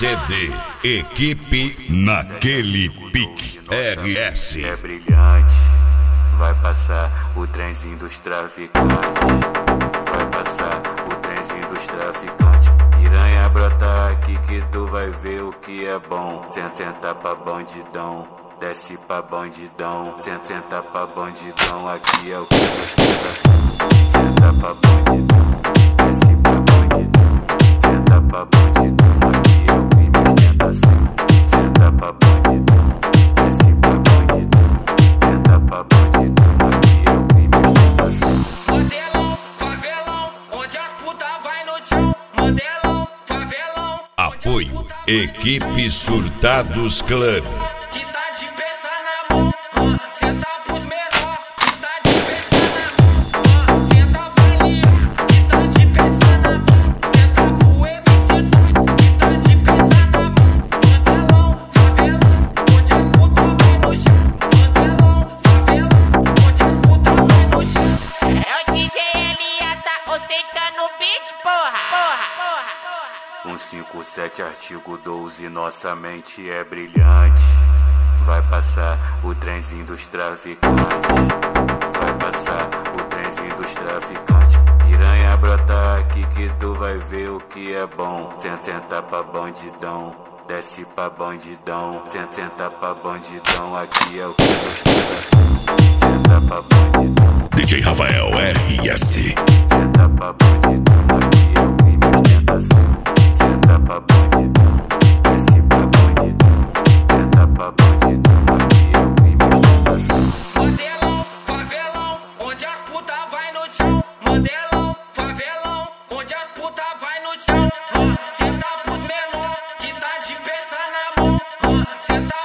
CD, equipe naquele pique, RS. É brilhante, vai passar o trenzinho dos traficantes. Vai passar o trenzinho dos traficantes. Piranha brota aqui que tu vai ver o que é bom. Senta pra bandidão, desce pra bandidão. Senta pra bandidão, aqui é o que ostentação. Senta pra bandidão, desce pra bandidão. Senta pra bandidão, aqui é o crime ostentação. Senta pra bandidão, desce pra bandidão. Senta pra bandidão, aqui é o crime ostentação. Mandelão, favelão, onde as putas vai no chão. Mandelão, favelão. Apoio, equipe Surtados Club. Que tá de peça na mão, senta pros menor. Que tá de peça na mão, senta pra Leon. Que tá de peça na mão, senta pro MC. Que tá de peça na mão. Mandelão, favelão, onde as putas vai no chão. Mandelão, favelão, onde as putas vai no chão. É o DJ LA, tá ostentando o beat, porra. 157 artigo 12, nossa mente é brilhante. Vai passar o trenzinho dos traficantes. Vai passar o trenzinho dos traficantes. Piranha brota aqui que tu vai ver o que é bom. Senta pra bandidão, desce pra bandidão. Senta pra bandidão, aqui é o que ostentação. Senta pra bandidão, DJ Rafael RS. senta pra bandidão, aqui é o crime ostentação. Senta pra bandidão, desce pra bandidão. Senta pra bandidão, aqui é o crime ostentação. Mandelão, favelão, onde as putas vai no chão. Mandelão, favelão, onde as putas vai no chão. Senta pros menor, que tá de peça na mão. Senta